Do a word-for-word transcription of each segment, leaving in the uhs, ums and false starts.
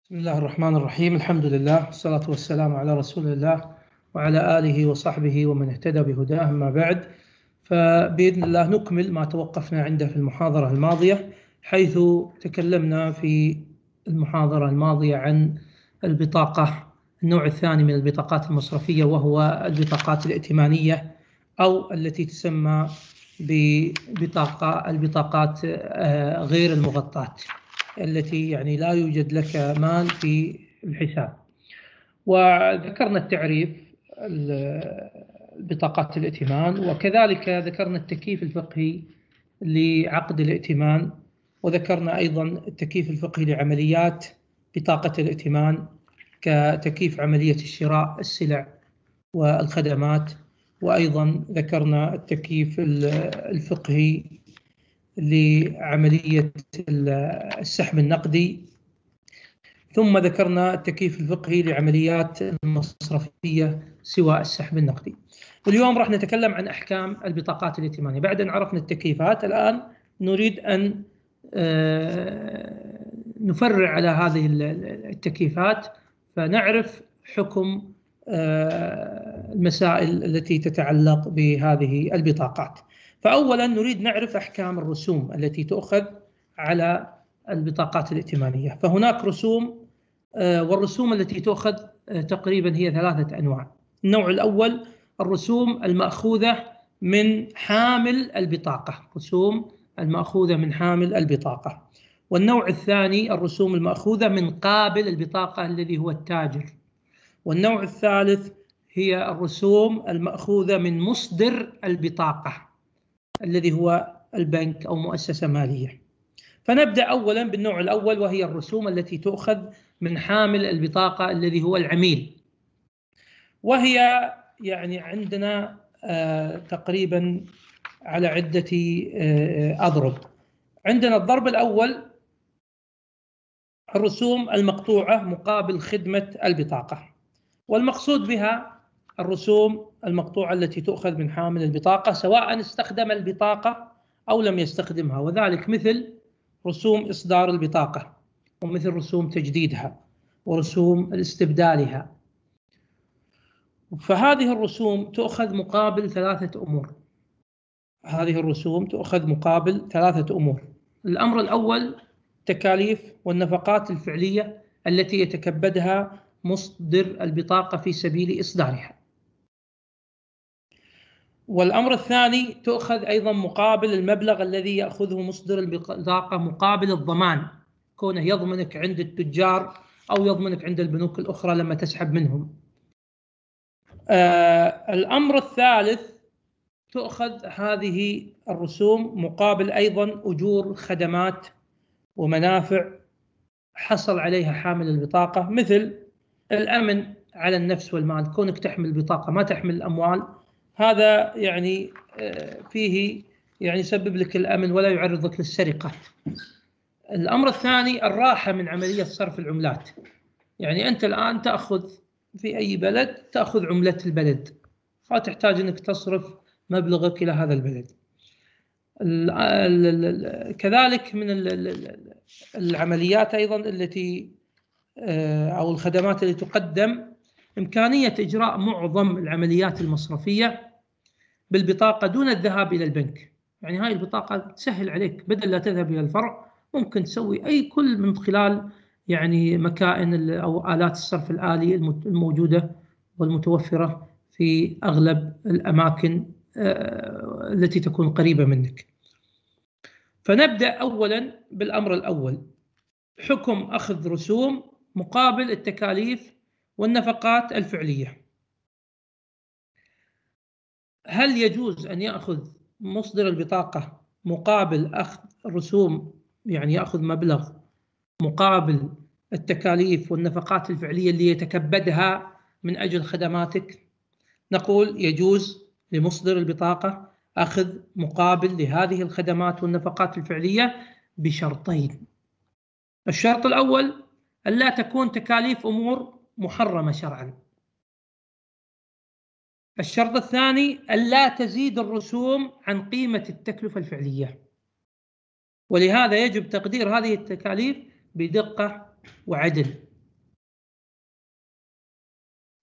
بسم الله الرحمن الرحيم. الحمد لله والصلاة والسلام على رسول الله وعلى آله وصحبه ومن اهتدى بهداه. أما بعد، فبإذن الله نكمل ما توقفنا عنده في المحاضرة الماضية، حيث تكلمنا في المحاضرة الماضية عن البطاقة، النوع الثاني من البطاقات المصرفية، وهو البطاقات الائتمانية أو التي تسمى ببطاقة البطاقات غير المغطاة، التي يعني لا يوجد لك مال في الحساب. وذكرنا التعريف البطاقات الائتمان، وكذلك ذكرنا التكييف الفقهي لعقد الائتمان، وذكرنا أيضا التكييف الفقهي لعمليات بطاقة الائتمان كتكييف عملية الشراء السلع والخدمات، وأيضا ذكرنا التكييف الفقهي لعملية السحب النقدي، ثم ذكرنا التكييف الفقهي لعمليات المصرفية سوى السحب النقدي. واليوم راح نتكلم عن أحكام البطاقات الائتمانية. بعد أن عرفنا التكييفات، الآن نريد أن نفرع على هذه التكييفات، فنعرف حكم المسائل التي تتعلق بهذه البطاقات. فأولا نريد نعرف أحكام الرسوم التي تؤخذ على البطاقات الائتمانية. فهناك رسوم، والرسوم التي تؤخذ تقريبا هي ثلاثة أنواع. النوع الأول الرسوم المأخوذة من حامل البطاقة، رسوم المأخوذة من حامل البطاقة. والنوع الثاني الرسوم المأخوذة من قابل البطاقة الذي هو التاجر. والنوع الثالث هي الرسوم المأخوذة من مصدر البطاقة الذي هو البنك أو مؤسسة مالية. فنبدأ أولا بالنوع الأول، وهي الرسوم التي تؤخذ من حامل البطاقة الذي هو العميل. وهي يعني عندنا آه تقريبا على عدة آه أضرب. عندنا الضرب الأول الرسوم المقطوعة مقابل خدمة البطاقة، والمقصود بها الرسوم المقطوعة التي تؤخذ من حامل البطاقة سواء استخدم البطاقة أو لم يستخدمها، وذلك مثل رسوم إصدار البطاقة، ومثل رسوم تجديدها، ورسوم الاستبدالها. فهذه الرسوم تؤخذ مقابل ثلاثة أمور. هذه الرسوم تؤخذ مقابل ثلاثة أمور. الأمر الأول تكاليف والنفقات الفعلية التي يتكبدها مصدر البطاقة في سبيل إصدارها. والأمر الثاني تؤخذ أيضا مقابل المبلغ الذي يأخذه مصدر البطاقة مقابل الضمان، كونه يضمنك عند التجار أو يضمنك عند البنوك الأخرى لما تسحب منهم. آه الأمر الثالث تؤخذ هذه الرسوم مقابل أيضا أجور خدمات ومنافع حصل عليها حامل البطاقة، مثل الأمن على النفس والمال، كونك تحمل بطاقة ما تحمل الأموال، هذا يعني فيه يعني يسبب لك الأمن ولا يعرضك للسرقة. الأمر الثاني الراحة من عملية صرف العملات، يعني أنت الآن تأخذ في أي بلد تأخذ عملة البلد، ما تحتاج أنك تصرف مبلغك إلى هذا البلد. كذلك من العمليات أيضا التي أو الخدمات التي تقدم إمكانية إجراء معظم العمليات المصرفية بالبطاقة دون الذهاب إلى البنك. يعني هاي البطاقة تسهل عليك، بدل لا تذهب إلى الفرع ممكن تسوي أي كل من خلال يعني مكائن أو آلات الصرف الآلي الموجودة والمتوفرة في أغلب الأماكن التي تكون قريبة منك. فنبدأ أولا بالأمر الأول، حكم أخذ رسوم مقابل التكاليف والنفقات الفعلية. هل يجوز أن يأخذ مصدر البطاقة مقابل أخذ رسوم، يعني يأخذ مبلغ مقابل التكاليف والنفقات الفعلية اللي يتكبدها من أجل خدماتك؟ نقول يجوز لمصدر البطاقة أخذ مقابل لهذه الخدمات والنفقات الفعلية بشرطين. الشرط الأول ألا تكون تكاليف أمور محرمة شرعا. الشرط الثاني ألا تزيد الرسوم عن قيمة التكلفة الفعلية، ولهذا يجب تقدير هذه التكاليف بدقة وعدل.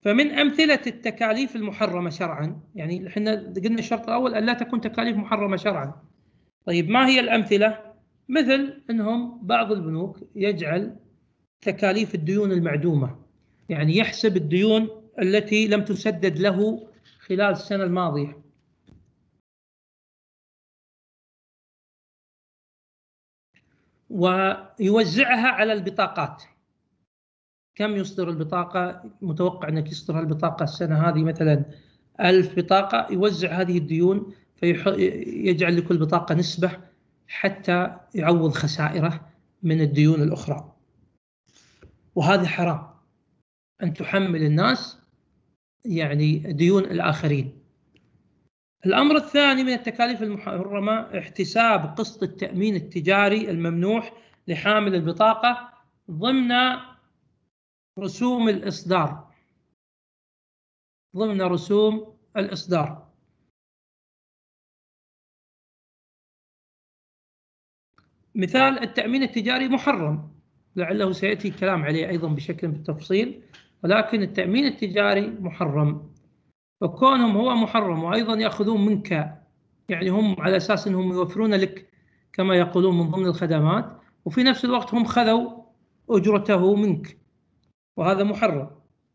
فمن أمثلة التكاليف المحرمة شرعا، يعني احنا قلنا الشرط الأول أن لا تكون تكاليف محرمة شرعا. طيب ما هي الأمثلة؟ مثل أنهم بعض البنوك يجعل تكاليف الديون المعدومة، يعني يحسب الديون التي لم تسدد له خلال السنة الماضية، ويوزعها على البطاقات. كم يصدر البطاقة؟ متوقع أنك يصدر البطاقة السنة هذه مثلا ألف بطاقة، يوزع هذه الديون فيجعل لكل بطاقة نسبة حتى يعوض خسائره من الديون الأخرى، وهذا حرام أن تحمل الناس يعني ديون الآخرين. الأمر الثاني من التكاليف المحرمة احتساب قسط التأمين التجاري الممنوح لحامل البطاقة ضمن رسوم الإصدار ضمن رسوم الإصدار. مثال التأمين التجاري محرم، لعله سيأتي الكلام عليه أيضا بشكل بالتفصيل، ولكن التأمين التجاري محرم، وكونهم هو محرم وأيضا يأخذون منك، يعني هم على أساس أنهم يوفرون لك كما يقولون من ضمن الخدمات، وفي نفس الوقت هم خذوا أجرته منك، وهذا محرم.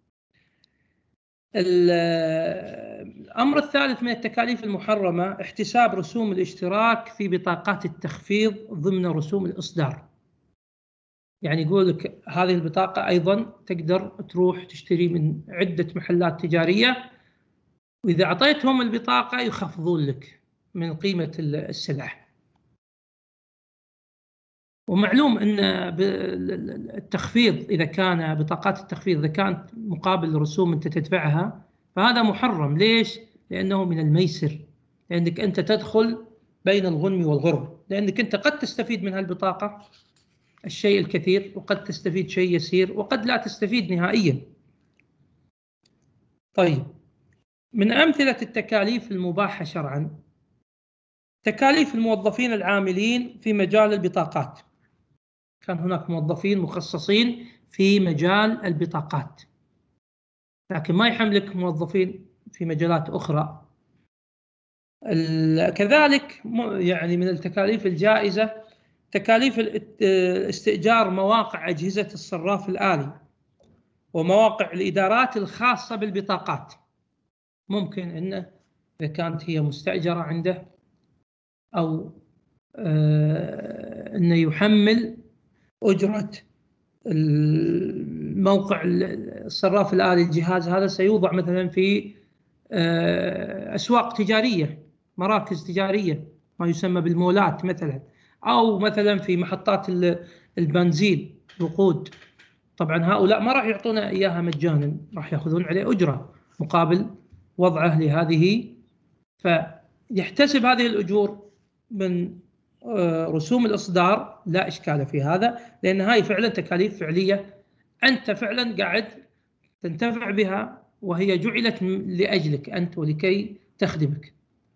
الأمر الثالث من التكاليف المحرمة احتساب رسوم الاشتراك في بطاقات التخفيض ضمن رسوم الإصدار. يعني يقول لك هذه البطاقة أيضا تقدر تروح تشتري من عدة محلات تجارية، وإذا أعطيتهم البطاقة يخفضون لك من قيمة السلع. ومعلوم أن التخفيض إذا كان بطاقات التخفيض إذا كانت مقابل رسوم أنت تدفعها فهذا محرم. ليش؟ لأنه من الميسر، لأنك أنت تدخل بين الغنم والغرم، لأنك أنت قد تستفيد من هالبطاقة الشيء الكثير، وقد تستفيد شيء يسير، وقد لا تستفيد نهائيا. طيب، من أمثلة التكاليف المباحة شرعا تكاليف الموظفين العاملين في مجال البطاقات. كان هناك موظفين مخصصين في مجال البطاقات، لكن ما يحملك موظفين في مجالات أخرى. كذلك يعني من التكاليف الجائزة تكاليف استئجار مواقع أجهزة الصراف الآلي ومواقع الإدارات الخاصة بالبطاقات. ممكن أنه إذا كانت هي مستأجرة عنده أو أنه يحمل أجرة الموقع الصراف الآلي. الجهاز هذا سيوضع مثلا في أسواق تجارية، مراكز تجارية، ما يسمى بالمولات مثلا، أو مثلا في محطات البنزين الوقود. طبعا هؤلاء ما راح يعطونا إياها مجانا، راح يأخذون عليه أجرة مقابل وضعه لهذه، فيحتسب هذه الأجور من رسوم الإصدار، لا إشكال في هذا، لأن هاي فعلا تكاليف فعلية أنت فعلا قاعد تنتفع بها، وهي جعلت لأجلك أنت ولكي تخدمك.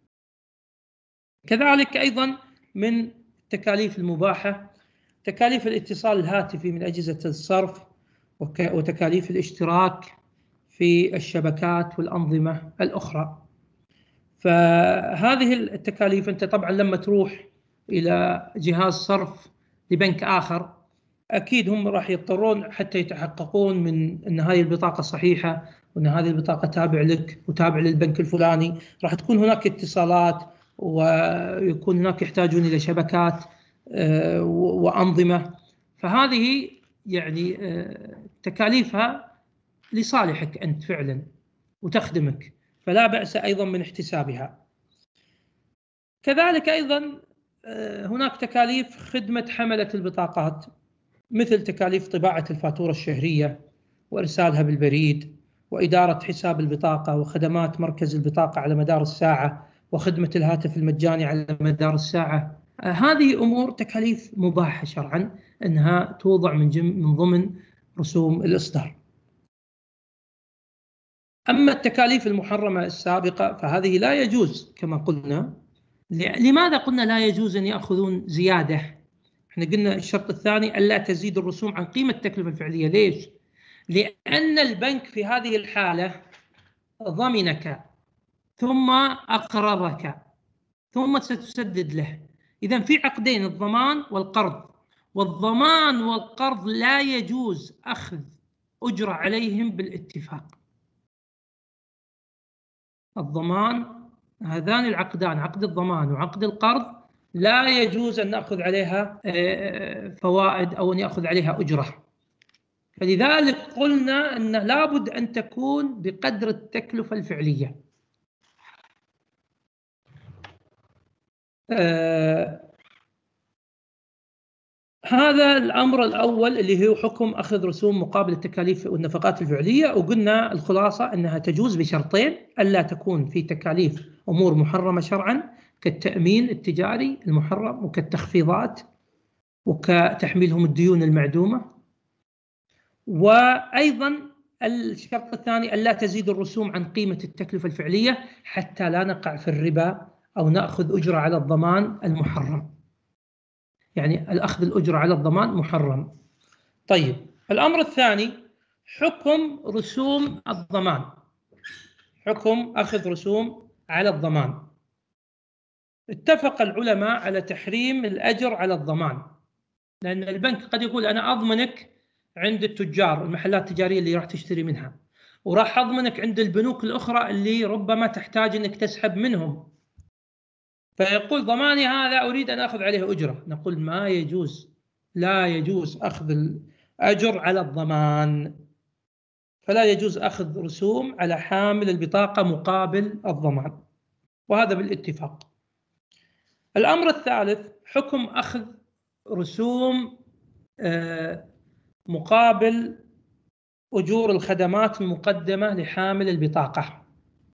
كذلك أيضا من التكاليف المباحة تكاليف الاتصال الهاتفي من أجهزة الصرف وتكاليف الاشتراك في الشبكات والأنظمة الأخرى. فهذه التكاليف أنت طبعا لما تروح إلى جهاز صرف لبنك آخر أكيد هم راح يضطرون حتى يتحققون من أن هذه البطاقة صحيحة وأن هذه البطاقة تابع لك وتابع للبنك الفلاني، راح تكون هناك اتصالات ويكون هناك يحتاجون إلى شبكات وأنظمة. فهذه يعني تكاليفها لصالحك أنت فعلا وتخدمك، فلا بأس أيضا من احتسابها. كذلك أيضا هناك تكاليف خدمة حملة البطاقات، مثل تكاليف طباعة الفاتورة الشهرية وإرسالها بالبريد، وإدارة حساب البطاقة، وخدمات مركز البطاقة على مدار الساعة، وخدمة الهاتف المجاني على مدار الساعة. هذه أمور تكاليف مباحة شرعا أنها توضع من, من ضمن رسوم الإصدار. أما التكاليف المحرمة السابقة فهذه لا يجوز كما قلنا. لماذا قلنا لا يجوز أن يأخذون زيادة؟ احنا قلنا الشرط الثاني ألا تزيد الرسوم عن قيمة التكلفة الفعلية. ليش؟ لأن البنك في هذه الحالة ضمنك ثم أقرضك ثم ستسدد له. إذن في عقدين، الضمان والقرض، والضمان والقرض لا يجوز أخذ أجرة عليهم بالاتفاق. الضمان، هذان العقدان، عقد الضمان وعقد القرض، لا يجوز أن نأخذ عليها فوائد أو أن يأخذ عليها أجرة. فلذلك قلنا أن لابد أن تكون بقدر التكلفة الفعلية. آه هذا الأمر الأول اللي هو حكم أخذ رسوم مقابل التكاليف والنفقات الفعلية. وقلنا الخلاصة أنها تجوز بشرطين: ألا تكون في تكاليف أمور محرمة شرعا كالتأمين التجاري المحرم وكالتخفيضات وكتحميلهم الديون المعدومة، وأيضا الشرط الثاني ألا تزيد الرسوم عن قيمة التكلفة الفعلية حتى لا نقع في الربا أو نأخذ أجرة على الضمان المحرم. يعني الأخذ الأجرة على الضمان محرم. طيب، الأمر الثاني حكم رسوم الضمان، حكم أخذ رسوم على الضمان. اتفق العلماء على تحريم الأجر على الضمان، لأن البنك قد يقول أنا أضمنك عند التجار، المحلات التجارية اللي راح تشتري منها، وراح أضمنك عند البنوك الأخرى اللي ربما تحتاج أنك تسحب منهم، فيقول ضماني هذا أريد أن أخذ عليه أجرة. نقول ما يجوز، لا يجوز أخذ الأجر على الضمان، فلا يجوز أخذ رسوم على حامل البطاقة مقابل الضمان، وهذا بالاتفاق. الأمر الثالث حكم أخذ رسوم مقابل أجور الخدمات المقدمة لحامل البطاقة.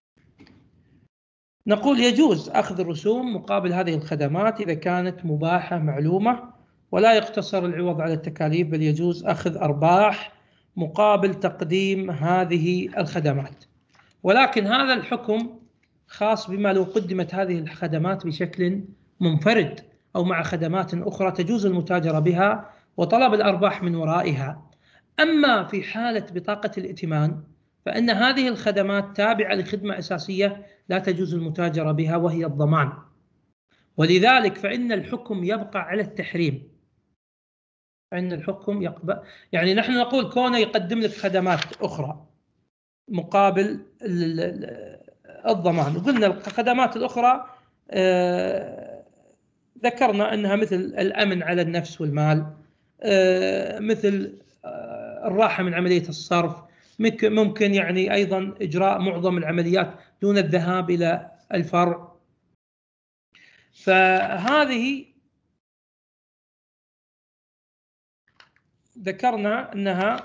نقول يجوز أخذ الرسوم مقابل هذه الخدمات إذا كانت مباحة معلومة، ولا يقتصر العوض على التكاليف، بل يجوز أخذ أرباح مقابل تقديم هذه الخدمات. ولكن هذا الحكم خاص بما لو قدمت هذه الخدمات بشكل منفرد أو مع خدمات أخرى تجوز المتاجرة بها وطلب الأرباح من ورائها. أما في حالة بطاقة الائتمان فإن هذه الخدمات تابعة لخدمة أساسية لا تجوز المتاجرة بها، وهي الضمان. ولذلك فإن الحكم يبقى على التحريم، فإن الحكم يقبل، يعني نحن نقول كونه يقدم لك خدمات أخرى مقابل الضمان. وقلنا الخدمات الأخرى آه ذكرنا أنها مثل الأمن على النفس والمال، آه مثل آه الراحة من عملية الصرف، ممكن يعني أيضا إجراء معظم العمليات دون الذهاب إلى الفرع. فهذه ذكرنا أنها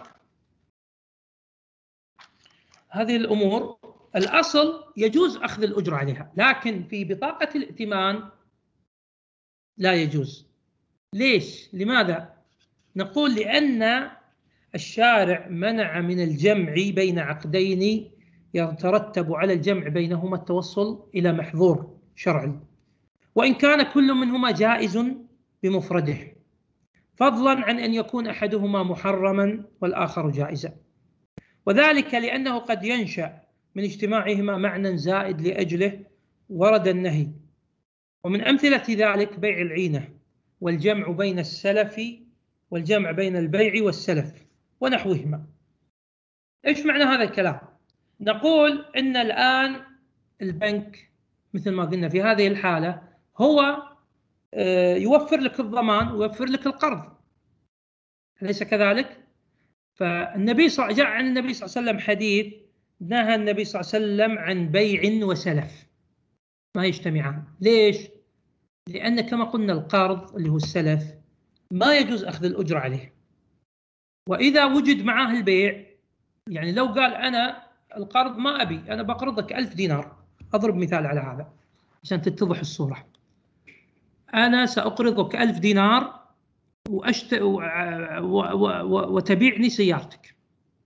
هذه الأمور الأصل يجوز أخذ الأجرة عليها، لكن في بطاقة الائتمان لا يجوز. ليش؟ لماذا؟ نقول لأن الشارع منع من الجمع بين عقدين يترتب على الجمع بينهما التوصل إلى محظور شرعي، وإن كان كل منهما جائز بمفرده، فضلا عن أن يكون أحدهما محرما والآخر جائزا، وذلك لأنه قد ينشأ من اجتماعهما معنى زائد لأجله ورد النهي. ومن أمثلة ذلك بيع العينة والجمع بين السلف والجمع بين البيع والسلف ونحوهما. إيش معنى هذا الكلام؟ نقول إن الآن البنك مثل ما قلنا في هذه الحالة هو يوفر لك الضمان ويوفر لك القرض، أليس كذلك؟ فالنبي صلى جاء عن النبي صلى الله عليه وسلم حديث نهى النبي صلى الله عليه وسلم عن بيع وسلف ما يجتمعان. ليش؟ لأن كما قلنا القرض اللي هو السلف ما يجوز أخذ الأجرة عليه، وإذا وجد معاه البيع، يعني لو قال أنا القرض ما أبي، أنا بقرضك ألف دينار، أضرب مثال على هذا عشان تتضح الصورة، أنا سأقرضك ألف دينار وأشت... و... و... و... وتبيعني سيارتك.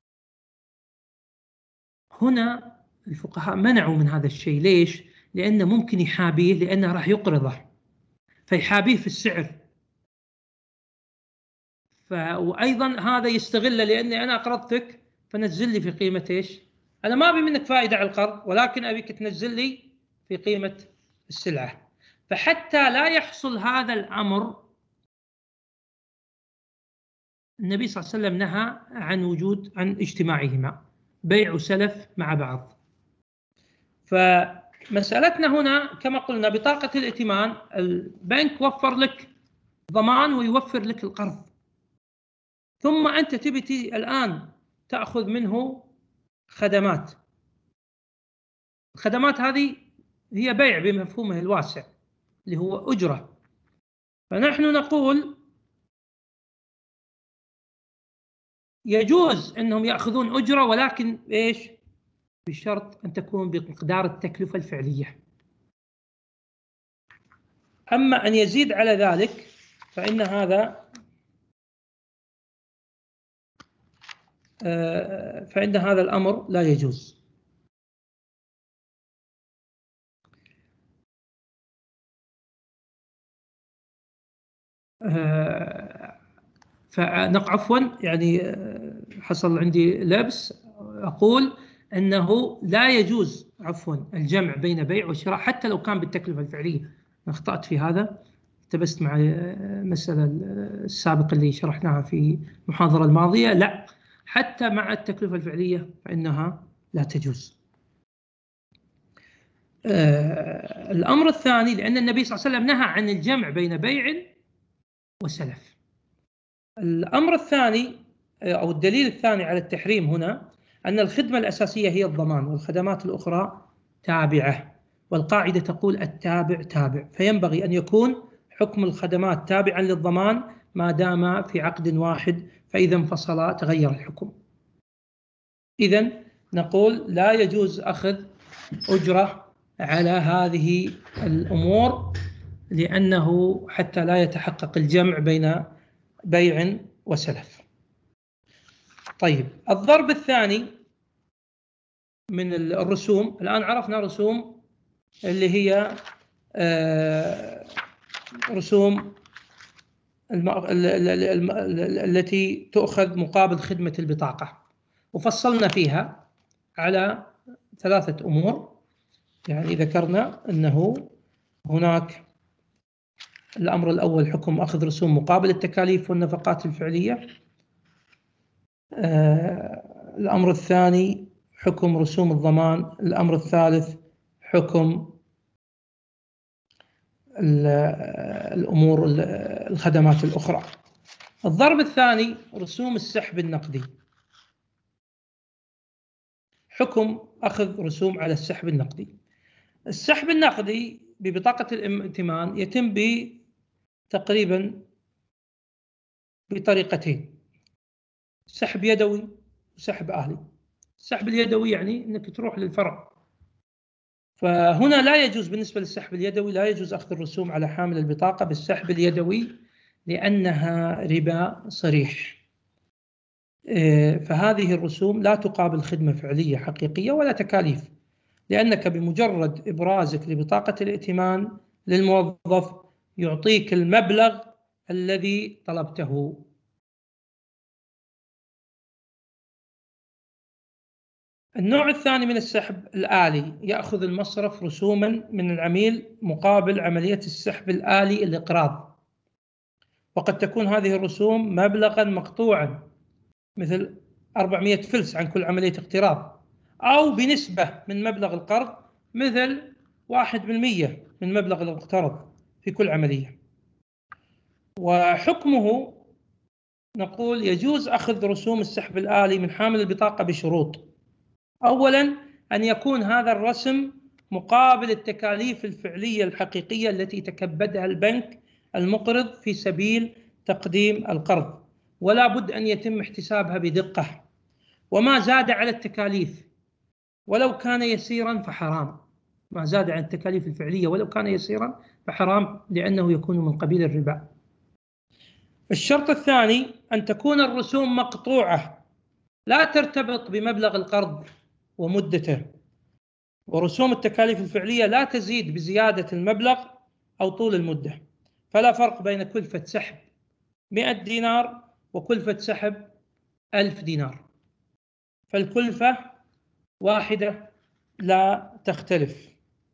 هنا الفقهاء منعوا من هذا الشيء. ليش؟ لأنه ممكن يحابيه، لأنه راح يقرضه فيحابيه في السعر، ف... وأيضا هذا يستغله، لأني أنا أقرضتك فنزل لي في قيمة إيش؟ أنا ما أبي منك فائدة على القرض، ولكن أبيك تنزل لي في قيمة السلعة. فحتى لا يحصل هذا الأمر النبي صلى الله عليه وسلم نهى عن وجود عن اجتماعهما، بيع وسلف مع بعض. فمسألتنا هنا كما قلنا بطاقة الائتمان، البنك وفر لك ضمان ويوفر لك القرض، ثم أنت تبي الآن تأخذ منه خدمات. الخدمات هذه هي بيع بمفهومه الواسع اللي هو أجرة. فنحن نقول يجوز أنهم يأخذون أجرة، ولكن إيش؟ بشرط أن تكون بمقدار التكلفة الفعلية. أما أن يزيد على ذلك فإن هذا فإن هذا الأمر لا يجوز. فنق عفوا يعني حصل عندي لبس، أقول أنه لا يجوز عفوا الجمع بين بيع وشراء حتى لو كان بالتكلفة الفعلية. أخطأت في هذا، التبست مع المسألة السابقة اللي شرحناها في المحاضرة الماضية. لا، حتى مع التكلفة الفعلية فإنها لا تجوز. آه الأمر الثاني، لأن النبي صلى الله عليه وسلم نهى عن الجمع بين بيع وسلف. الأمر الثاني أو الدليل الثاني على التحريم هنا أن الخدمة الأساسية هي الضمان، والخدمات الأخرى تابعة، والقاعدة تقول التابع تابع، فينبغي أن يكون حكم الخدمات تابعا للضمان ما دام في عقد واحد، فإذا انفصل تغير الحكم. إذن نقول لا يجوز أخذ أجرة على هذه الأمور، لأنه حتى لا يتحقق الجمع بين بيع وسلف. طيب، الضرب الثاني من الرسوم، الآن عرفنا رسوم اللي هي رسوم التي تؤخذ مقابل خدمة البطاقة، وفصلنا فيها على ثلاثة أمور. يعني ذكرنا أنه هناك الأمر الأول حكم أخذ رسوم مقابل التكاليف والنفقات الفعلية. الأمر الثاني حكم رسوم الضمان. الأمر الثالث حكم الأمور الخدمات الأخرى. الضرب الثاني رسوم السحب النقدي، حكم أخذ رسوم على السحب النقدي. السحب النقدي ببطاقة الائتمان يتم تقريبا بطريقتين: سحب يدوي وسحب آلي. السحب اليدوي يعني أنك تروح للفرع، فهنا لا يجوز بالنسبة للسحب اليدوي، لا يجوز أخذ الرسوم على حامل البطاقة بالسحب اليدوي لأنها ربا صريح. فهذه الرسوم لا تقابل خدمة فعلية حقيقية ولا تكاليف، لأنك بمجرد إبرازك لبطاقة الائتمان للموظف يعطيك المبلغ الذي طلبته. النوع الثاني من السحب الآلي، يأخذ المصرف رسوما من العميل مقابل عملية السحب الآلي الإقراض، وقد تكون هذه الرسوم مبلغا مقطوعا مثل أربعمائة فلس عن كل عملية اقتراض، أو بنسبة من مبلغ القرض مثل واحد بالمئة من مبلغ المقترض في كل عملية. وحكمه نقول يجوز أخذ رسوم السحب الآلي من حامل البطاقة بشروط: أولا أن يكون هذا الرسم مقابل التكاليف الفعلية الحقيقية التي تكبدها البنك المقرض في سبيل تقديم القرض، ولا بد أن يتم احتسابها بدقة، وما زاد على التكاليف ولو كان يسيرا فحرام. ما زاد عن التكاليف الفعلية ولو كان يسيرا فحرام، لأنه يكون من قبيل الربا. الشرط الثاني أن تكون الرسوم مقطوعة لا ترتبط بمبلغ القرض ومدته، ورسوم التكاليف الفعلية لا تزيد بزيادة المبلغ أو طول المدة، فلا فرق بين كلفة سحب مئة دينار وكلفة سحب ألف دينار. فالكلفة واحدة لا تختلف.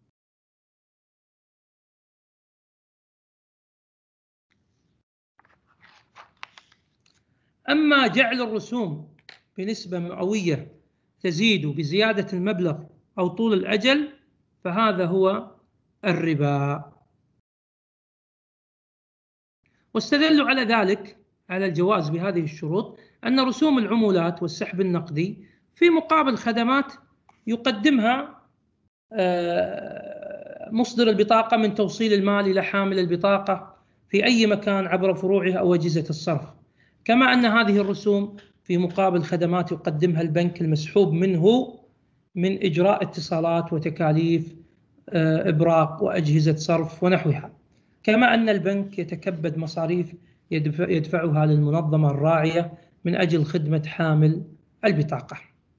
أما جعل الرسوم بنسبة مئوية تزيد بزيادة المبلغ أو طول الأجل فهذا هو الربا. واستدلوا على ذلك على الجواز بهذه الشروط أن رسوم العمولات والسحب النقدي في مقابل خدمات يقدمها مصدر البطاقة من توصيل المال إلى حامل البطاقة في أي مكان عبر فروعها أو أجهزة الصرف، كما أن هذه الرسوم في مقابل خدمات يقدمها البنك المسحوب منه من إجراء اتصالات وتكاليف إبراق وأجهزة صرف ونحوها، كما أن البنك يتكبد مصاريف يدفعها للمنظمة الراعية من أجل خدمة حامل البطاقة.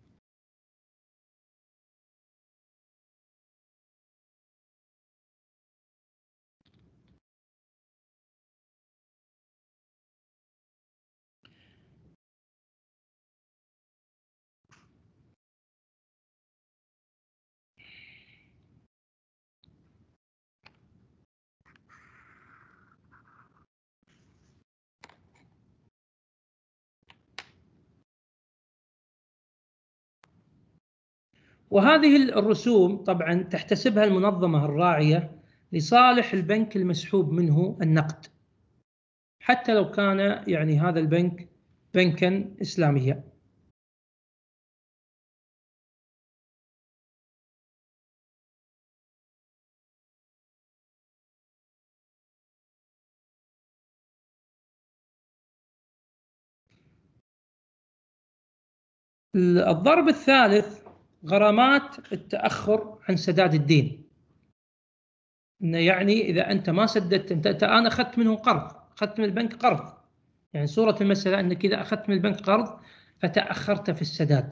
وهذه الرسوم طبعا تحتسبها المنظمة الراعية لصالح البنك المسحوب منه النقد، حتى لو كان يعني هذا البنك بنكا إسلاميا. الضرب الثالث غرامات التأخر عن سداد الدين. إنه يعني إذا أنت ما سددت، أنت, أنت أنا أخذت منه قرض، أخذت من البنك قرض، يعني صورة المسألة أنك إذا أخذت من البنك قرض فتأخرت في السداد،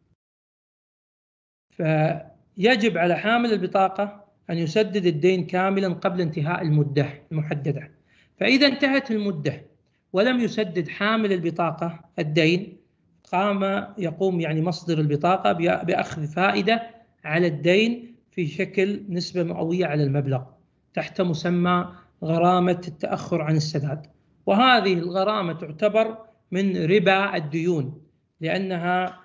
فيجب على حامل البطاقة أن يسدد الدين كاملا قبل انتهاء المدة المحددة. فإذا انتهت المدة ولم يسدد حامل البطاقة الدين قام يقوم يعني مصدر البطاقة بأخذ فائدة على الدين في شكل نسبة مئوية على المبلغ تحت مسمى غرامة التأخر عن السداد، وهذه الغرامة تعتبر من ربا الديون لأنها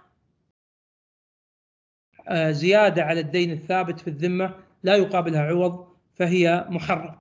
زيادة على الدين الثابت في الذمة لا يقابلها عوض، فهي محرم.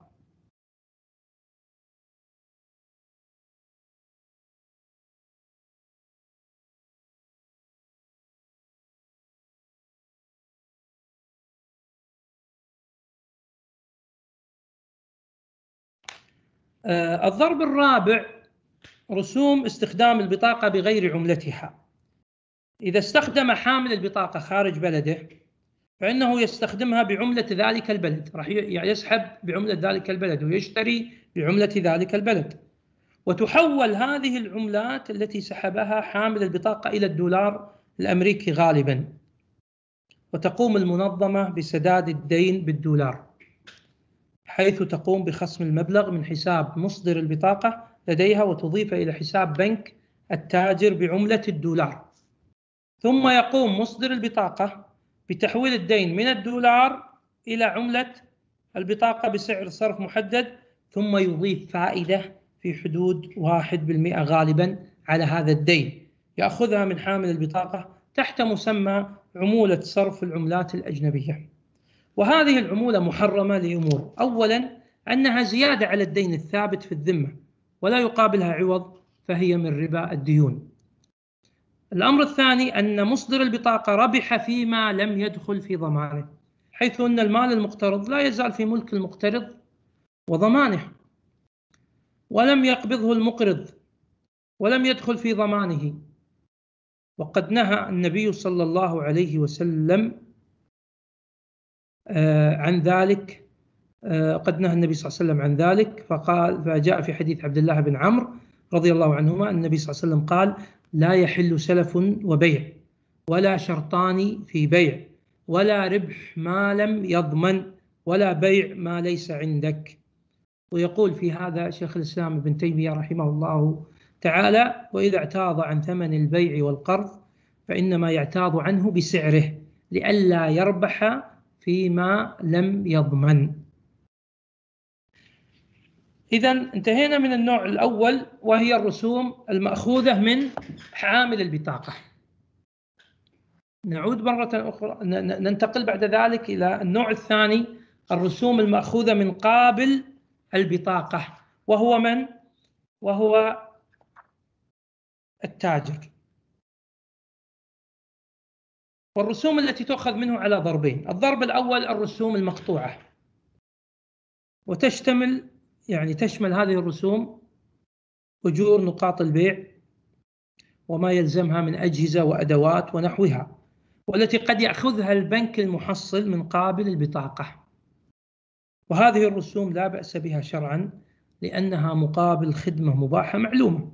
الضرب الرابع رسوم استخدام البطاقة بغير عملتها. إذا استخدم حامل البطاقة خارج بلده فإنه يستخدمها بعملة ذلك البلد، راح يسحب بعملة ذلك البلد ويشتري بعملة ذلك البلد، وتحول هذه العملات التي سحبها حامل البطاقة إلى الدولار الأمريكي غالبا، وتقوم المنظمة بسداد الدين بالدولار، حيث تقوم بخصم المبلغ من حساب مصدر البطاقة لديها وتضيفه إلى حساب بنك التاجر بعملة الدولار، ثم يقوم مصدر البطاقة بتحويل الدين من الدولار إلى عملة البطاقة بسعر صرف محدد، ثم يضيف فائدة في حدود واحد بالمئة غالبا على هذا الدين يأخذها من حامل البطاقة تحت مسمى عمولة صرف العملات الأجنبية. وهذه العمولة محرمة لأمور: أولا أنها زيادة على الدين الثابت في الذمة ولا يقابلها عوض، فهي من ربا الديون. الأمر الثاني أن مصدر البطاقة ربح فيما لم يدخل في ضمانه، حيث أن المال المقترض لا يزال في ملك المقترض وضمانه، ولم يقبضه المقرض ولم يدخل في ضمانه. وقد نهى النبي صلى الله عليه وسلم عن ذلك، قد نهى النبي صلى الله عليه وسلم عن ذلك، فقال فجاء في حديث عبد الله بن عمرو رضي الله عنهما النبي صلى الله عليه وسلم قال: لا يحل سلف وبيع ولا شرطان في بيع ولا ربح ما لم يضمن ولا بيع ما ليس عندك. ويقول في هذا شيخ الإسلام ابن تيمية رحمه الله تعالى: وإذا اعتاض عن ثمن البيع والقرض فإنما يعتاض عنه بسعره لئلا يربح فيما لم يضمن. إذا انتهينا من النوع الأول وهي الرسوم المأخوذة من حامل البطاقة. نعود مرة أخرى، ننتقل بعد ذلك إلى النوع الثاني، الرسوم المأخوذة من قابل البطاقة، وهو من؟ وهو التاجر. والرسوم التي تؤخذ منه على ضربين. الضرب الأول الرسوم المقطوعة، وتشتمل يعني تشمل هذه الرسوم أجور نقاط البيع وما يلزمها من أجهزة وأدوات ونحوها، والتي قد يأخذها البنك المحصل من قابل البطاقة. وهذه الرسوم لا بأس بها شرعا لأنها مقابل خدمة مباحة معلومة.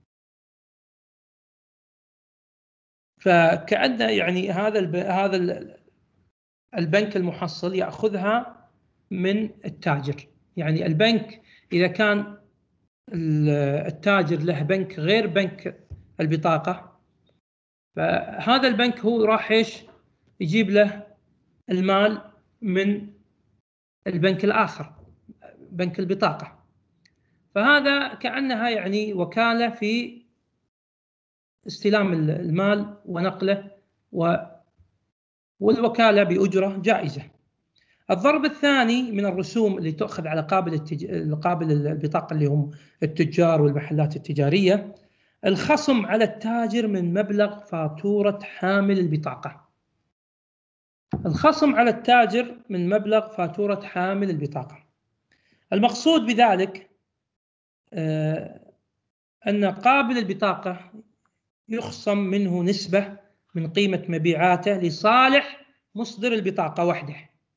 فكأن يعني هذا هذا البنك المحصل يأخذها من التاجر. يعني البنك إذا كان التاجر له بنك غير بنك البطاقة، فهذا البنك هو راح ايش يجيب له المال من البنك الآخر، بنك البطاقة. فهذا كأنها يعني وكالة في استلام المال ونقله، والوكالة بأجرة جائزة. الضرب الثاني من الرسوم اللي تؤخذ على قابل التج... قابل البطاقة اللي هم التجار والمحلات التجارية، الخصم على التاجر من مبلغ فاتورة حامل البطاقة. الخصم على التاجر من مبلغ فاتورة حامل البطاقة. المقصود بذلك أن قابل البطاقة يخصم منه نسبة من قيمة مبيعاته لصالح مصدر البطاقة وحده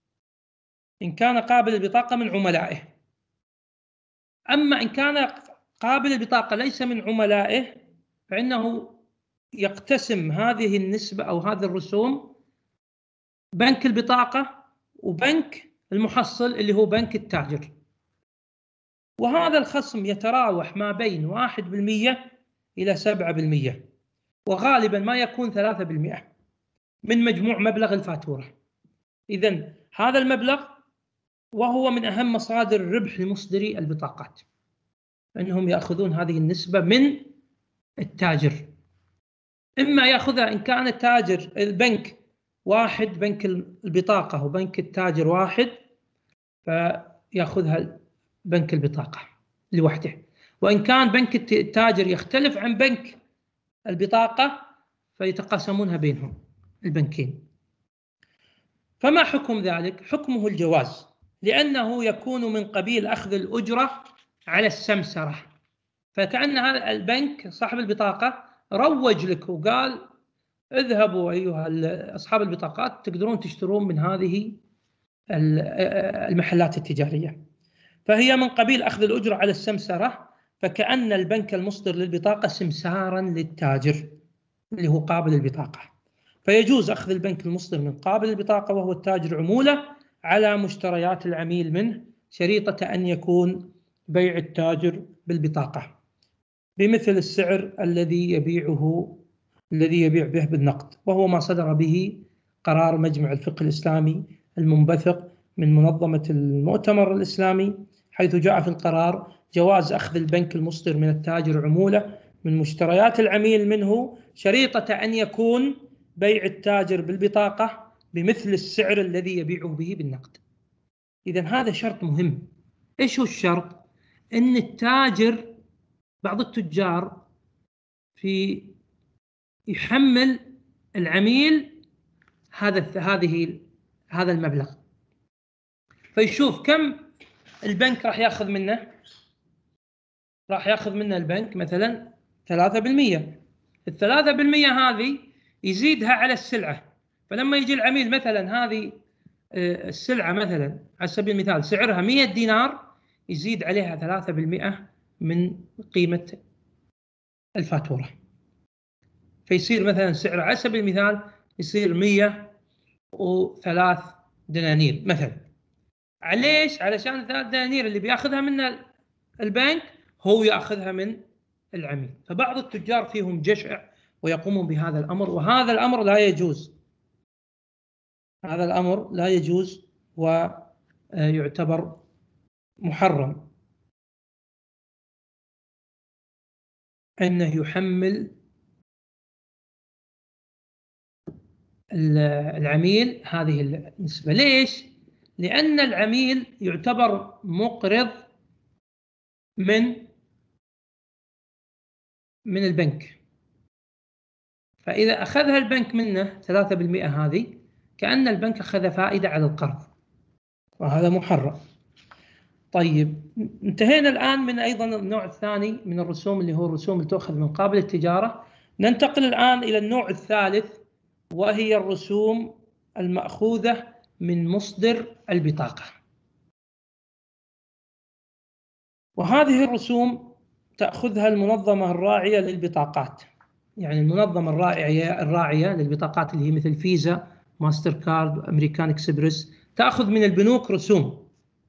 إن كان قابل البطاقة من عملائه. أما إن كان قابل البطاقة ليس من عملائه فإنه يقتسم هذه النسبة أو هذه الرسوم بنك البطاقة وبنك المحصل اللي هو بنك التاجر. وهذا الخصم يتراوح ما بين واحد بالمئة إلى سبعة بالمئة، وغالبا ما يكون ثلاثة بالمئة من مجموع مبلغ الفاتورة. إذن هذا المبلغ وهو من أهم مصادر الربح لمصدري البطاقات، أنهم يأخذون هذه النسبة من التاجر. إما يأخذها إن كان التاجر البنك واحد، بنك البطاقة وبنك التاجر واحد، فيأخذها بنك البطاقة لوحده. وإن كان بنك التاجر يختلف عن بنك البطاقة فيتقاسمونها بينهم البنكين. فما حكم ذلك؟ حكمه الجواز، لأنه يكون من قبيل أخذ الأجرة على السمسرة. فكأن هذا البنك صاحب البطاقة روج لك وقال اذهبوا أيها أصحاب البطاقات تقدرون تشترون من هذه المحلات التجارية. فهي من قبيل أخذ الأجرة على السمسرة، فكأن البنك المصدر للبطاقة سمسارا للتاجر اللي هو قابل البطاقة. فيجوز أخذ البنك المصدر من قابل البطاقة وهو التاجر عمولة على مشتريات العميل منه، شريطة أن يكون بيع التاجر بالبطاقة بمثل السعر الذي يبيعه الذي يبيع به بالنقد، وهو ما صدر به قرار مجمع الفقه الإسلامي المنبثق من منظمة المؤتمر الإسلامي، حيث جاء في القرار جواز أخذ البنك المصدر من التاجر عمولة من مشتريات العميل منه، شريطة أن يكون بيع التاجر بالبطاقة بمثل السعر الذي يبيعه به بالنقد. إذن هذا شرط مهم. إيش هو الشرط؟ أن التاجر، بعض التجار في يحمل العميل هذا هذه هذا المبلغ، فيشوف كم البنك راح ياخذ منه. راح ياخذ منه البنك مثلا ثلاثة بالمئة. الثلاثة بالمئة هذه يزيدها على السلعة. فلما يجي العميل مثلا هذه السلعة مثلا على سبيل المثال سعرها مئة دينار، يزيد عليها ثلاثة بالمئة من قيمة الفاتورة، فيصير مثلا سعر على سبيل المثال يصير مئة وثلاث دنانير مثلا. عليش؟ علشان الثلاث دنانير اللي بياخذها من البنك هو ياخذها من العميل. فبعض التجار فيهم جشع ويقومون بهذا الأمر، وهذا الأمر لا يجوز، هذا الأمر لا يجوز ويعتبر محرم أنه يحمل العميل هذه النسبة. ليش؟ لأن العميل يعتبر مقرض من من البنك، فإذا أخذها البنك منه ثلاثة بالمئة هذه كأن البنك أخذ فائدة على القرض، وهذا محرم. طيب، انتهينا الآن من أيضا النوع الثاني من الرسوم اللي هو الرسوم اللي تؤخذ من قابل التجارة. ننتقل الآن إلى النوع الثالث، وهي الرسوم المأخوذة من مصدر البطاقة. وهذه الرسوم تأخذها المنظمة الراعية للبطاقات، يعني المنظمة الراعية الراعية للبطاقات اللي هي مثل فيزا، ماستر كارد، أمريكان إكسبرس، تأخذ من البنوك رسوم.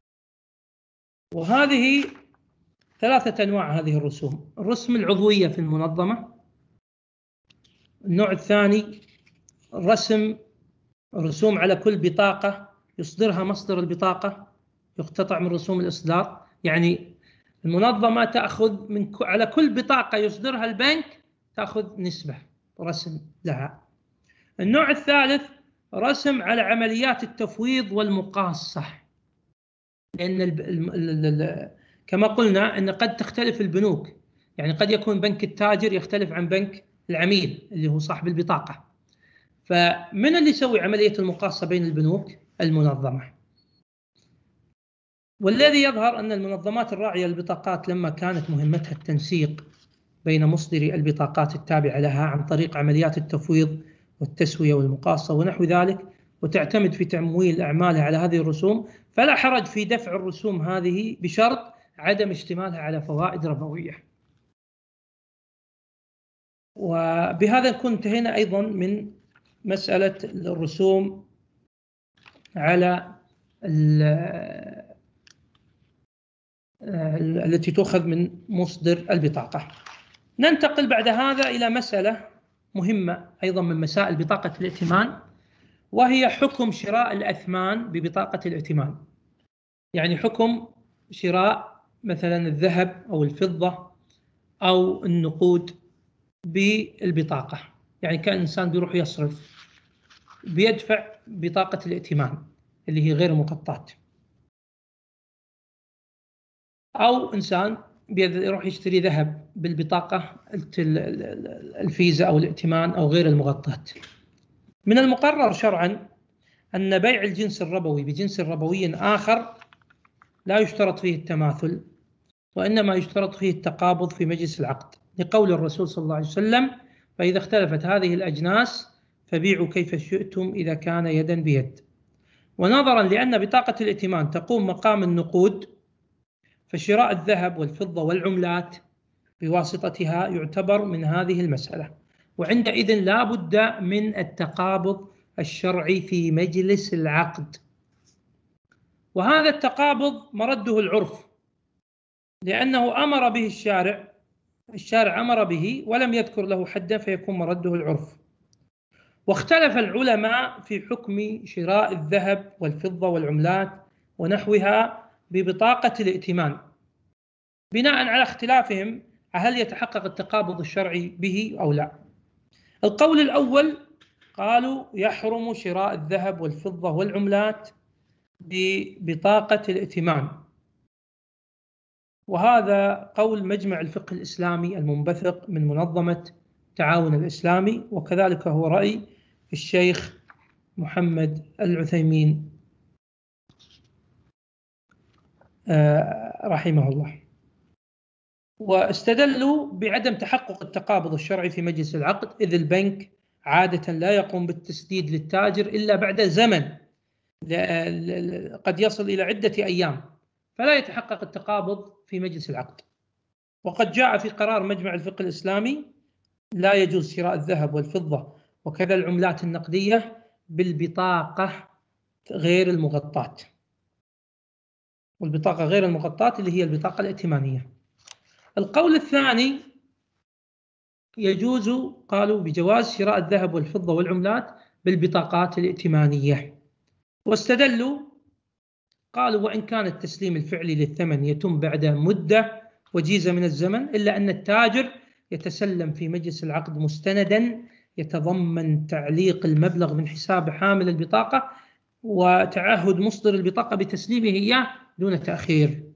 وهذه ثلاثة أنواع هذه الرسوم: الرسم العضوية في المنظمة، النوع الثاني رسم رسوم على كل بطاقة يصدرها مصدر البطاقة، يقتطع من رسوم الإصدار، يعني المنظمة تأخذ من على كل بطاقة يصدرها البنك تأخذ نسبة رسم لها. النوع الثالث رسم على عمليات التفويض والمقاصة، لأن ال ال ال كما قلنا أن قد تختلف البنوك، يعني قد يكون بنك التاجر يختلف عن بنك العميل اللي هو صاحب البطاقة، فمن اللي يسوي عملية المقاصة بين البنوك؟ المنظمة. والذي يظهر أن المنظمات الراعية للبطاقات لما كانت مهمتها التنسيق بين مصدري البطاقات التابعة لها عن طريق عمليات التفويض والتسوية والمقاصة ونحو ذلك، وتعتمد في تمويل أعمالها على هذه الرسوم، فلا حرج في دفع الرسوم هذه بشرط عدم اشتمالها على فوائد ربوية. وبهذا نكون انتهينا أيضا من مسألة الرسوم على التي تؤخذ من مصدر البطاقة. ننتقل بعد هذا إلى مسألة مهمة أيضا من مسائل بطاقة الائتمان، وهي حكم شراء الأثمان ببطاقة الائتمان. يعني حكم شراء مثلا الذهب أو الفضة أو النقود بالبطاقة، يعني كان إنسان بيروح يصرف بيدفع بطاقة الائتمان اللي هي غير مقطعة، أو إنسان بيروح يشتري ذهب بالبطاقة الفيزا أو الائتمان أو غير المغطاة. من المقرر شرعا أن بيع الجنس الربوي بجنس ربوي آخر لا يشترط فيه التماثل، وإنما يشترط فيه التقابض في مجلس العقد، لقول الرسول صلى الله عليه وسلم: فإذا اختلفت هذه الأجناس فبيعوا كيف شئتم إذا كان يدا بيد. ونظرا لأن بطاقة الائتمان تقوم مقام النقود، فشراء الذهب والفضة والعملات بواسطتها يعتبر من هذه المسألة، وعندئذ لا بد من التقابض الشرعي في مجلس العقد. وهذا التقابض مرده العرف، لأنه أمر به الشارع الشارع أمر به ولم يذكر له حدا، فيكون مرده العرف. واختلف العلماء في حكم شراء الذهب والفضة والعملات ونحوها ببطاقة الائتمان بناء على اختلافهم هل يتحقق التقابض الشرعي به أو لا. القول الأول قالوا يحرم شراء الذهب والفضة والعملات ببطاقة الائتمان، وهذا قول مجمع الفقه الإسلامي المنبثق من منظمة التعاون الإسلامي، وكذلك هو رأي الشيخ محمد العثيمين رحمه الله. واستدلوا بعدم تحقق التقابض الشرعي في مجلس العقد، إذ البنك عادة لا يقوم بالتسديد للتاجر إلا بعد زمن قد يصل إلى عدة أيام، فلا يتحقق التقابض في مجلس العقد. وقد جاء في قرار مجمع الفقه الإسلامي لا يجوز شراء الذهب والفضة وكذا العملات النقدية بالبطاقة غير المغطاة، والبطاقة غير المغطاة اللي هي البطاقة الائتمانية. القول الثاني يجوز، قالوا بجواز شراء الذهب والفضة والعملات بالبطاقات الائتمانية، واستدلوا قالوا وإن كان التسليم الفعلي للثمن يتم بعد مدة وجيزة من الزمن، إلا أن التاجر يتسلم في مجلس العقد مستندا يتضمن تعليق المبلغ من حساب حامل البطاقة وتعهد مصدر البطاقة بتسليمه إياه دون تأخير.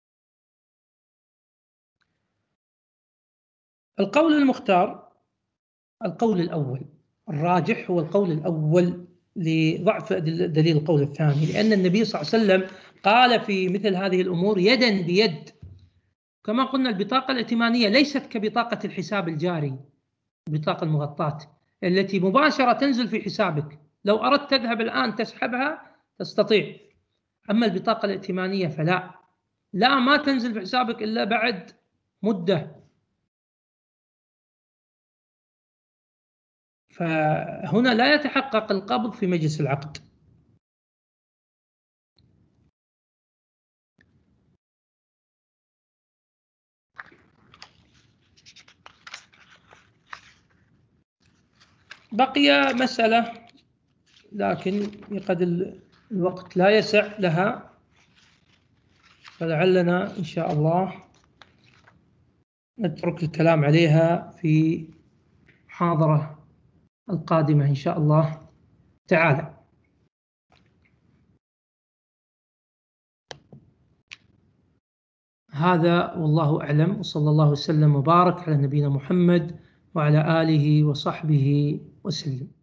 القول المختار القول الأول، الراجح هو القول الأول لضعف دليل القول الثاني، لأن النبي صلى الله عليه وسلم قال في مثل هذه الأمور يدا بيد. كما قلنا البطاقة الائتمانية ليست كبطاقة الحساب الجاري، البطاقة المغطاة التي مباشرة تنزل في حسابك، لو أردت تذهب الآن تسحبها تستطيع. أما البطاقة الائتمانية فلا، لا ما تنزل في حسابك إلا بعد مدة. فهنا لا يتحقق القبض في مجلس العقد. بقي مسألة لكن قد الوقت لا يسع لها، فلعلنا إن شاء الله نترك الكلام عليها في محاضرة القادمة إن شاء الله تعالى. هذا والله أعلم، وصلى الله وسلم وبارك على نبينا محمد وعلى آله وصحبه وسلم.